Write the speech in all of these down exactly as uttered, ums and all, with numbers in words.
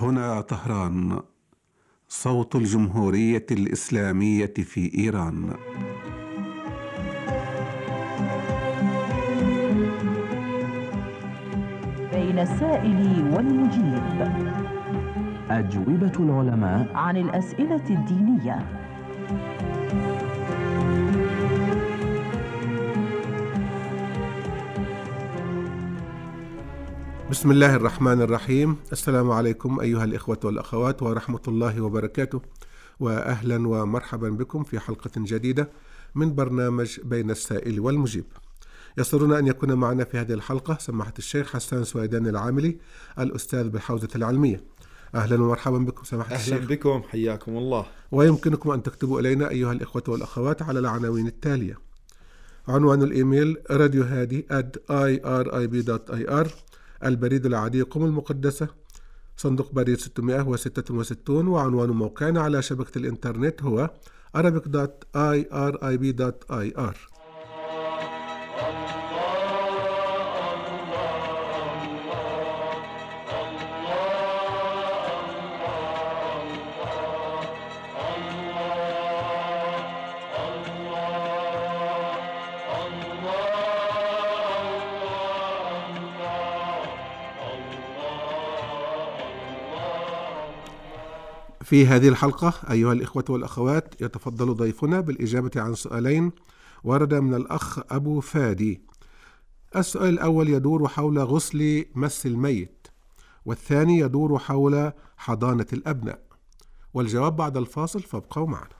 هنا طهران، صوت الجمهورية الإسلامية في إيران. بين السائل والمجيب، أجوبة العلماء عن الأسئلة الدينية. بسم الله الرحمن الرحيم. السلام عليكم أيها الإخوة والأخوات ورحمة الله وبركاته، وأهلا ومرحبا بكم في حلقة جديدة من برنامج بين السائل والمجيب. يسرنا أن يكون معنا في هذه الحلقة سماحة الشيخ حسان سويدان العاملي، الأستاذ بالحوزة العلمية. أهلا ومرحبا بكم سماحة أهلا الشيخ. أهلا بكم، حياكم الله. ويمكنكم أن تكتبوا إلينا أيها الإخوة والأخوات على العناوين التالية: عنوان الإيميل راديو هادي آت آي آر آي بي دوت آي آر، البريد العادي قم المقدسة، صندوق بريد ستمائة وستة وستين، وعنوان موقعنا على شبكة الإنترنت هو arabic دوت آي آر آي بي دوت آي آر. في هذه الحلقة أيها الإخوة والأخوات يتفضل ضيفنا بالإجابة عن سؤالين ورد من الأخ أبو فادي. السؤال الأول يدور حول غسل مس الميت، والثاني يدور حول حضانة الأبناء، والجواب بعد الفاصل، فابقوا معنا.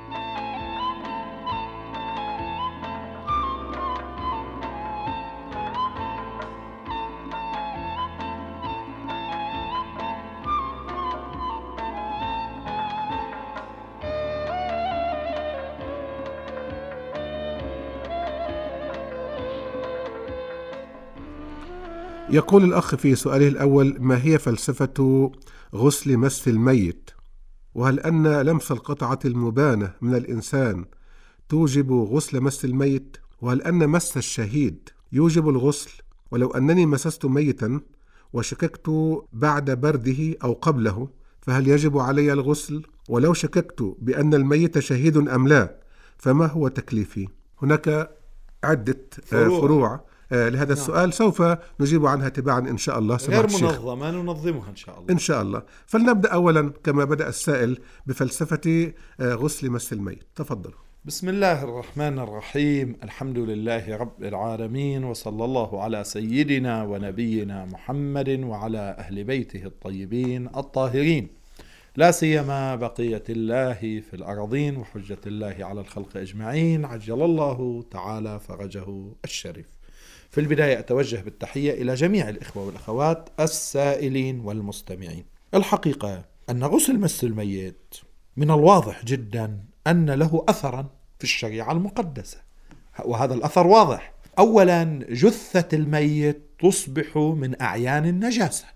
يقول الأخ في سؤاله الأول: ما هي فلسفة غسل مس الميت؟ وهل أن لمس القطعة المبانة من الإنسان توجب غسل مس الميت؟ وهل أن مس الشهيد يوجب الغسل؟ ولو أنني مسست ميتا وشككت بعد برده أو قبله فهل يجب علي الغسل؟ ولو شككت بأن الميت شهيد أم لا فما هو تكليفي؟ هناك عدة فروع, فروع. لهذا السؤال سوف نجيب عنها تباعا إن شاء الله. غير منظمة ننظمها إن شاء الله إن شاء الله. فلنبدأ أولا كما بدأ السائل بفلسفة غسل مس الميت. تفضلوا. بسم الله الرحمن الرحيم. الحمد لله رب العالمين، وصلى الله على سيدنا ونبينا محمد وعلى أهل بيته الطيبين الطاهرين، لا سيما بقية الله في الأرضين وحجة الله على الخلق أجمعين، عجل الله تعالى فرجه الشريف. في البداية أتوجه بالتحية إلى جميع الإخوة والأخوات السائلين والمستمعين. الحقيقة أن غسل مس الميت من الواضح جدا أن له أثرا في الشريعة المقدسة، وهذا الأثر واضح. أولا، جثة الميت تصبح من أعيان النجاسة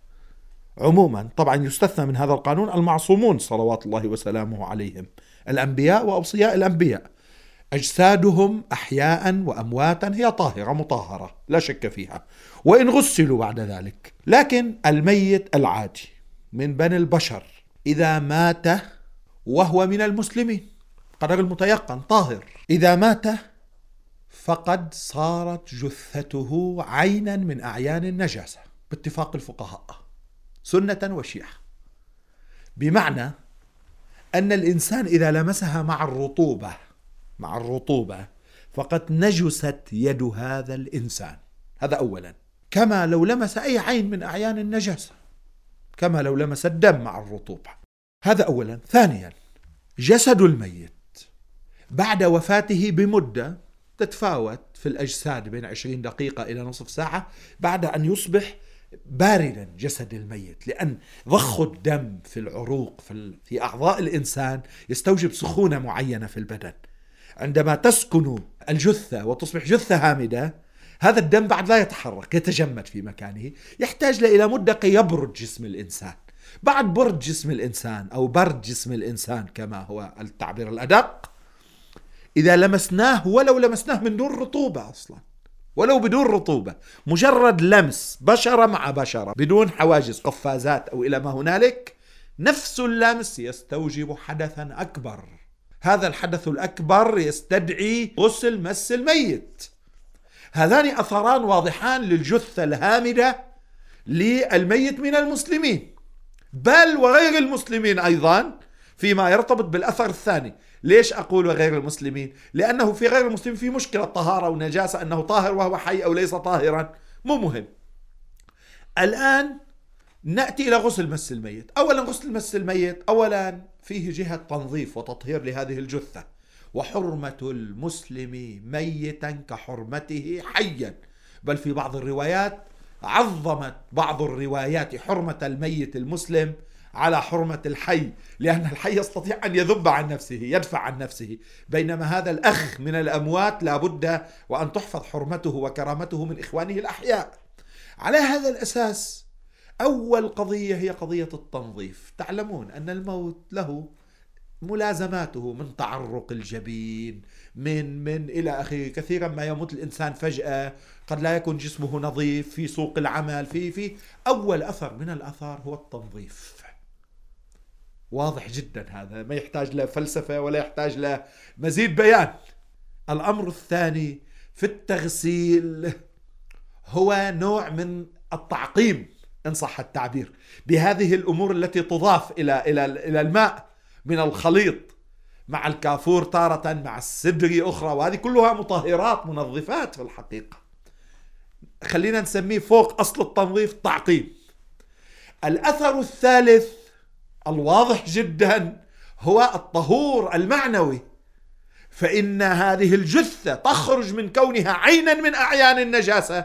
عموما. طبعا يستثنى من هذا القانون المعصومون صلوات الله وسلامه عليهم، الأنبياء وأوصياء الأنبياء، أجسادهم أحياء وأمواتا هي طاهرة مطهرة لا شك فيها، وإن غسلوا بعد ذلك. لكن الميت العادي من بني البشر إذا مات وهو من المسلمين، قدر المتيقن طاهر، إذا مات فقد صارت جثته عينا من أعيان النجاسة باتفاق الفقهاء سنة وشيعة، بمعنى أن الإنسان إذا لمسها مع الرطوبة مع الرطوبة فقد نجست يد هذا الإنسان. هذا أولا، كما لو لمس أي عين من أعيان النجاسة، كما لو لمس الدم مع الرطوبة. هذا أولا. ثانيا، جسد الميت بعد وفاته بمدة تتفاوت في الأجساد بين عشرين دقيقة إلى نصف ساعة بعد أن يصبح باردا جسد الميت، لأن ضخ الدم في العروق في أعضاء الإنسان يستوجب سخونة معينة في البدن. عندما تسكن الجثة وتصبح جثة هامدة، هذا الدم بعد لا يتحرك، يتجمد في مكانه، يحتاج إلى مدة كي يبرد جسم الإنسان. بعد برد جسم الإنسان أو برد جسم الإنسان كما هو التعبير الأدق، إذا لمسناه ولو لمسناه من دون رطوبة أصلا، ولو بدون رطوبة، مجرد لمس بشرة مع بشرة بدون حواجز قفازات أو إلى ما هنالك، نفس اللمس يستوجب حدثا أكبر، هذا الحدث الأكبر يستدعي غسل مس الميت. هذان أثران واضحان للجثة الهامدة للميت من المسلمين، بل وغير المسلمين أيضا فيما يرتبط بالأثر الثاني. ليش أقول وغير المسلمين؟ لأنه في غير المسلمين في مشكلة طهارة ونجاسة، أنه طاهر وهو حي أو ليس طاهرا، مو مهم. الآن نأتي إلى غسل مس الميت. أولا غسل مس الميت أولا فيه جهة تنظيف وتطهير لهذه الجثة، وحرمة المسلم ميتا كحرمته حيا، بل في بعض الروايات عظمت بعض الروايات حرمة الميت المسلم على حرمة الحي، لأن الحي يستطيع أن يذب عن نفسه يدفع عن نفسه، بينما هذا الأخ من الأموات لا بد وأن تحفظ حرمته وكرامته من إخوانه الأحياء. على هذا الأساس أول قضية هي قضية التنظيف. تعلمون أن الموت له ملازماته، من تعرق الجبين من من إلى آخره. كثيرا ما يموت الإنسان فجأة، قد لا يكون جسمه نظيف، في سوق العمل، في في أول أثر من الآثار هو التنظيف. واضح جدا، هذا ما يحتاج له فلسفة ولا يحتاج لمزيد بيان. الأمر الثاني في التغسيل هو نوع من التعقيم إن صح التعبير بهذه الأمور التي تضاف إلى إلى إلى الماء من الخليط، مع الكافور تارة، مع السدر أخرى، وهذه كلها مطهرات منظفات في الحقيقة. خلينا نسميه فوق أصل التنظيف تعقيم. الأثر الثالث الواضح جدا هو الطهور المعنوي، فإن هذه الجثة تخرج من كونها عينا من أعيان النجاسة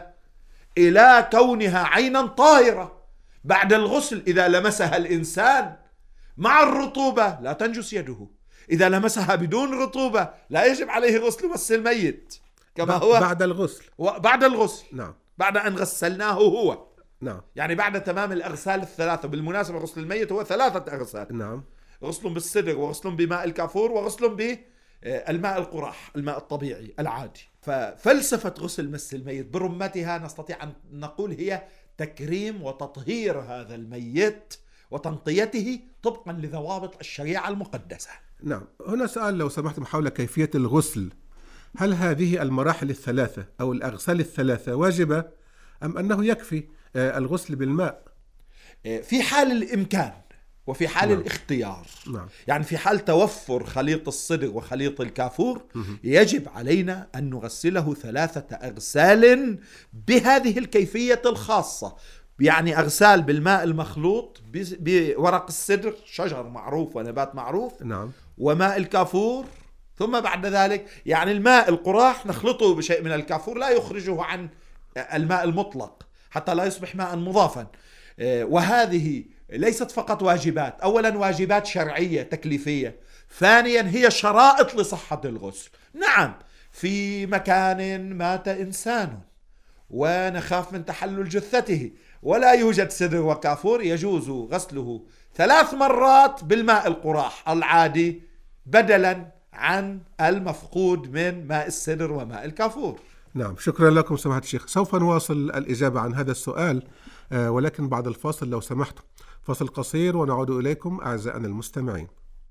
إلى كونها عينا طاهرة بعد الغسل. إذا لمسها الإنسان مع الرطوبة لا تنجس يده، إذا لمسها بدون رطوبة لا يجب عليه غسل مس الميت كما هو بعد الغسل. بعد الغسل نعم، بعد أن غسلناه هو. نعم، يعني بعد تمام الأغسال الثلاثة. بالمناسبة غسل الميت هو ثلاثة أغسال. نعم، غسل بالسدر، وغسل بماء الكافور، وغسل بالماء القراح، الماء الطبيعي العادي. ففلسفة غسل مس الميت برمتها نستطيع أن نقول هي تكريم وتطهير هذا الميت وتنقيته طبقا لضوابط الشريعة المقدسة. نعم. هنا سؤال لو سمحتم حول كيفية الغسل. هل هذه المراحل الثلاثة أو الأغسال الثلاثة واجبة أم أنه يكفي الغسل بالماء؟ في حال الإمكان وفي حال نعم. الاختيار. نعم. يعني في حال توفر خليط الصدر وخليط الكافور يجب علينا أن نغسله ثلاثة أغسال بهذه الكيفية الخاصة. يعني أغسال بالماء المخلوط بورق السدر، شجر معروف ونبات معروف، نعم، وماء الكافور، ثم بعد ذلك يعني الماء القراح نخلطه بشيء من الكافور لا يخرجه عن الماء المطلق حتى لا يصبح ماء مضافا. وهذه ليست فقط واجبات، أولا واجبات شرعية تكليفية، ثانيا هي شرائط لصحة الغسل. نعم، في مكان مات إنسان ونخاف من تحلل جثته ولا يوجد سدر وكافور، يجوز غسله ثلاث مرات بالماء القراح العادي بدلا عن المفقود من ماء السدر وماء الكافور. نعم، شكرا لكم سماحة الشيخ. سوف نواصل الإجابة عن هذا السؤال ولكن بعد الفاصل لو سمحتم. فاصل قصير ونعود إليكم أعزائنا المستمعين.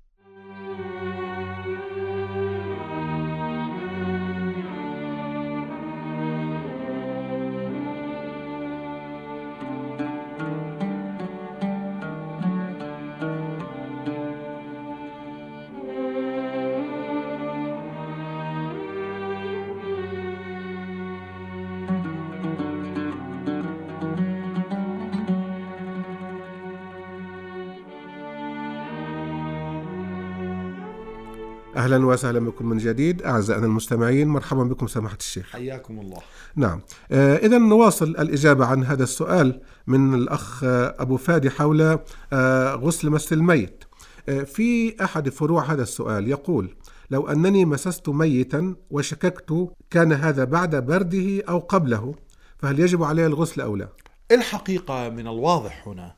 أهلا وسهلا بكم من جديد أعزائنا المستمعين. مرحبا بكم سماحة الشيخ. حياكم الله. نعم، آه إذا نواصل الإجابة عن هذا السؤال من الأخ أبو فادي حول آه غسل مس الميت. آه في أحد فروع هذا السؤال يقول: لو أنني مسست ميتا وشككت كان هذا بعد برده أو قبله، فهل يجب عليه الغسل أو لا؟ الحقيقة من الواضح هنا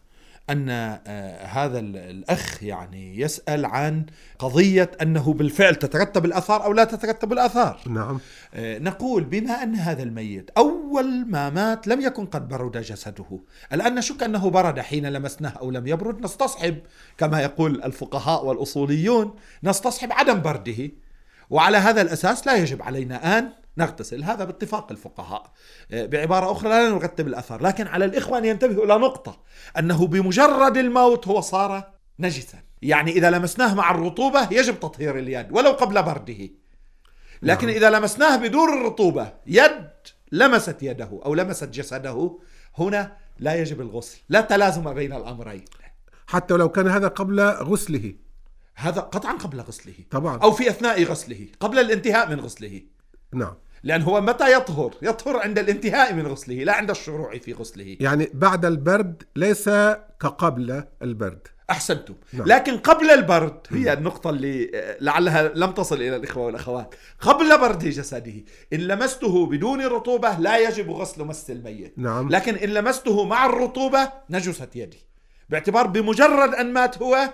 أن هذا الأخ يعني يسأل عن قضية أنه بالفعل تترتب الآثار أو لا تترتب الآثار. نعم. نقول بما أن هذا الميت أول ما مات لم يكن قد برد جسده، الآن نشك أنه برد حين لمسناه أو لم يبرد، نستصحب كما يقول الفقهاء والأصوليون نستصحب عدم برده، وعلى هذا الأساس لا يجب علينا أن نغتسل، هذا باتفاق الفقهاء. بعبارة أخرى لا نرتب الأثر، لكن على الإخوة أن ينتبهوا إلى نقطة، أنه بمجرد الموت هو صار نجسا، يعني إذا لمسناه مع الرطوبة يجب تطهير اليد ولو قبل برده، لكن إذا لمسناه بدون الرطوبة يد لمست يده أو لمست جسده هنا لا يجب الغسل، لا تلازم بين الأمرين، حتى لو كان هذا قبل غسله. هذا قطعا قبل غسله طبعا، أو في أثناء غسله قبل الانتهاء من غسله. نعم. لأن هو متى يطهر؟ يطهر عند الانتهاء من غسله لا عند الشروع في غسله. يعني بعد البرد ليس كقبل البرد. أحسنتم. نعم. لكن قبل البرد هي النقطة اللي لعلها لم تصل إلى الإخوة والأخوات. قبل برد جسده إن لمسته بدون رطوبة لا يجب غسل مس الميت. نعم. لكن إن لمسته مع الرطوبة نجست يدي، باعتبار بمجرد أن مات هو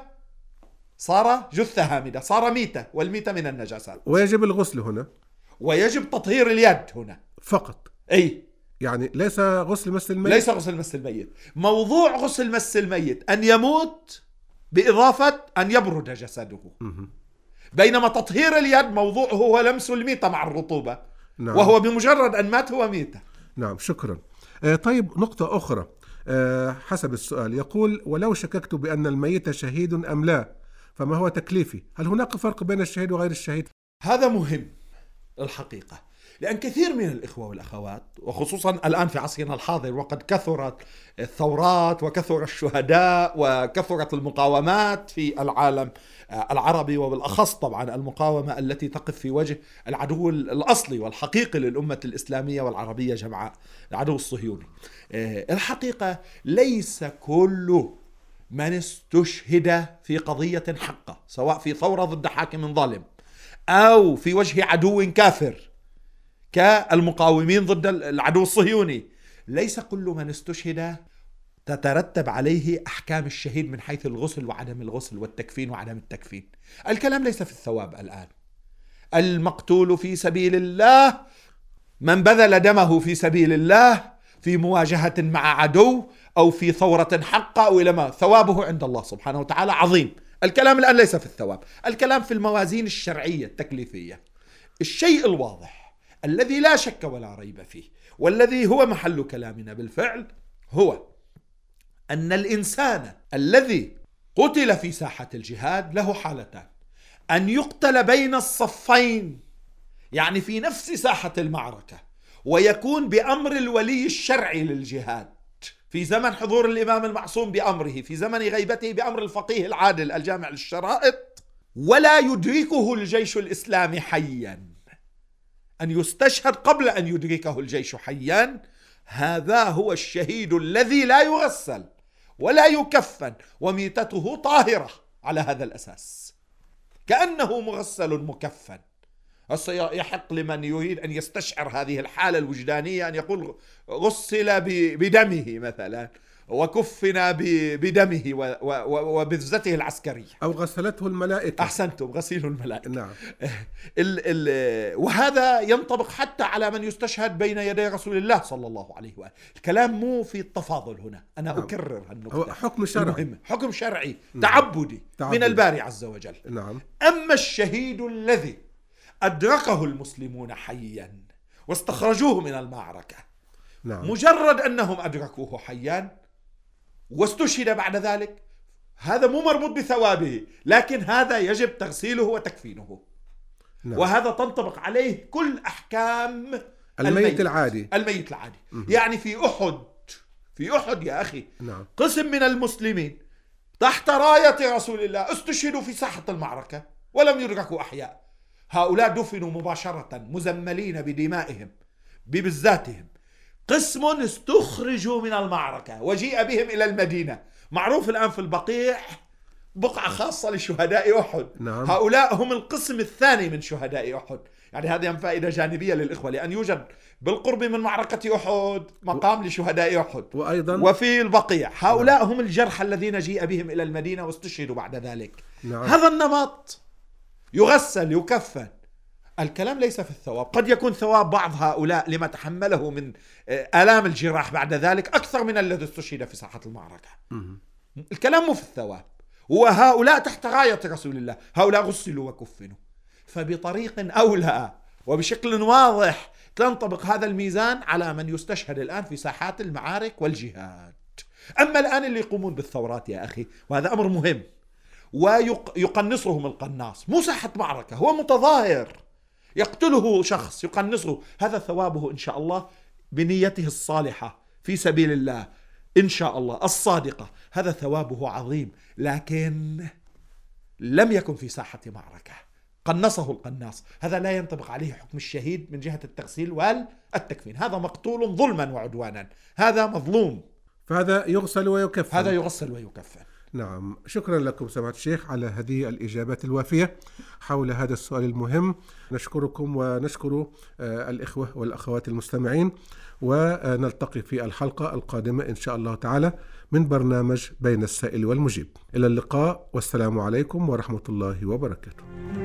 صار جثة هامدة، صار ميتة، والميتة من النجاسات، ويجب الغسل هنا، ويجب تطهير اليد هنا فقط. أي يعني ليس غسل مس الميت. ليس غسل مس الميت. موضوع غسل مس الميت أن يموت بإضافة أن يبرد جسده، بينما تطهير اليد موضوعه هو لمس الميتة مع الرطوبة. نعم. وهو بمجرد أن مات هو ميتة. نعم، شكرا. آه طيب، نقطة أخرى آه حسب السؤال يقول: ولو شككت بأن الميت شهيد أم لا فما هو تكليفي؟ هل هناك فرق بين الشهيد وغير الشهيد؟ هذا مهم الحقيقة، لأن كثير من الإخوة والأخوات وخصوصا الآن في عصرنا الحاضر وقد كثرت الثورات وكثر الشهداء وكثرت المقاومات في العالم العربي، وبالأخص طبعا المقاومة التي تقف في وجه العدو الأصلي والحقيقي للأمة الإسلامية والعربية جمعاء، العدو الصهيوني. الحقيقة ليس كل من استشهد في قضية حقة، سواء في ثورة ضد حاكم ظالم أو في وجه عدو كافر كالمقاومين ضد العدو الصهيوني، ليس كل من استشهد تترتب عليه أحكام الشهيد من حيث الغسل وعدم الغسل والتكفين وعدم التكفين. الكلام ليس في الثواب الآن. المقتول في سبيل الله، من بذل دمه في سبيل الله في مواجهة مع عدو أو في ثورة حقة أو إلى ما، ثوابه عند الله سبحانه وتعالى عظيم. الكلام الآن ليس في الثواب، الكلام في الموازين الشرعية التكليفية. الشيء الواضح الذي لا شك ولا ريب فيه والذي هو محل كلامنا بالفعل هو أن الإنسان الذي قتل في ساحة الجهاد له حالتان: أن يقتل بين الصفين، يعني في نفس ساحة المعركة، ويكون بأمر الولي الشرعي للجهاد في زمن حضور الإمام المعصوم بأمره، في زمن غيبته بأمر الفقيه العادل الجامع للشرائط، ولا يدركه الجيش الإسلامي حيا، أن يستشهد قبل أن يدركه الجيش حيا. هذا هو الشهيد الذي لا يغسل ولا يكفن وميتته طاهرة على هذا الأساس، كأنه مغسل مكفن. يحق لمن يريد أن يستشعر هذه الحالة الوجدانية أن يقول غسل بدمه مثلا وكفنا بدمه وبذزته العسكرية، أو غسلته الملائكة. أحسنتم، غسيل الملائكة. نعم. ال ال وهذا ينطبق حتى على من يستشهد بين يدي رسول الله صلى الله عليه وآله. الكلام مو في التفاضل هنا، أنا نعم. أكرر هالنقطة، حكم شرعي، حكم شرعي تعبدي نعم. من الباري عز وجل. نعم. أما الشهيد الذي أدركه المسلمون حيا واستخرجوه من المعركة، نعم. مجرد أنهم أدركوه حيا واستشهد بعد ذلك، هذا مو مربوط بثوابه، لكن هذا يجب تغسيله وتكفينه. نعم. وهذا تنطبق عليه كل أحكام الميت, الميت العادي الميت العادي. م- يعني في أحد في أحد يا أخي، نعم. قسم من المسلمين تحت راية رسول الله استشهدوا في ساحة المعركة ولم يدركوا أحياء. هؤلاء دفنوا مباشرة مزملين بدمائهم ببزاتهم. قسم استخرجوا من المعركة وجيء بهم إلى المدينة. معروف الآن في البقيع بقعة خاصة لشهداء أحد. نعم. هؤلاء هم القسم الثاني من شهداء أحد، يعني هذه فائدة جانبية للإخوة، لأن يوجد بالقرب من معركة أحد مقام لشهداء أحد، وأيضا وفي البقيع هؤلاء هم الجرحى الذين جيء بهم إلى المدينة واستشهدوا بعد ذلك. نعم. هذا النمط يغسل يكفن. الكلام ليس في الثواب، قد يكون ثواب بعض هؤلاء لما تحمله من آلام الجراح بعد ذلك أكثر من الذي استشهد في ساحة المعركة. الكلام مو في الثواب، وهؤلاء تحت راية رسول الله، هؤلاء غسلوا وكفنوا. فبطريق أولى وبشكل واضح تنطبق هذا الميزان على من يستشهد الآن في ساحات المعارك والجهاد. أما الآن اللي يقومون بالثورات يا أخي، وهذا أمر مهم، ويقنصهم القناص، مو ساحة معركة، هو متظاهر يقتله شخص يقنصه، هذا ثوابه إن شاء الله بنيته الصالحة في سبيل الله إن شاء الله الصادقة، هذا ثوابه عظيم. لكن لم يكن في ساحة معركة، قنصه القناص، هذا لا ينطبق عليه حكم الشهيد من جهة التغسيل والتكفين، هذا مقتول ظلما وعدوانا، هذا مظلوم، فهذا يغسل ويكفن. هذا يغسل ويكفن. نعم، شكرا لكم سماحة الشيخ على هذه الإجابات الوافية حول هذا السؤال المهم. نشكركم ونشكر الإخوة والأخوات المستمعين، ونلتقي في الحلقة القادمة إن شاء الله تعالى من برنامج بين السائل والمجيب. إلى اللقاء، والسلام عليكم ورحمة الله وبركاته.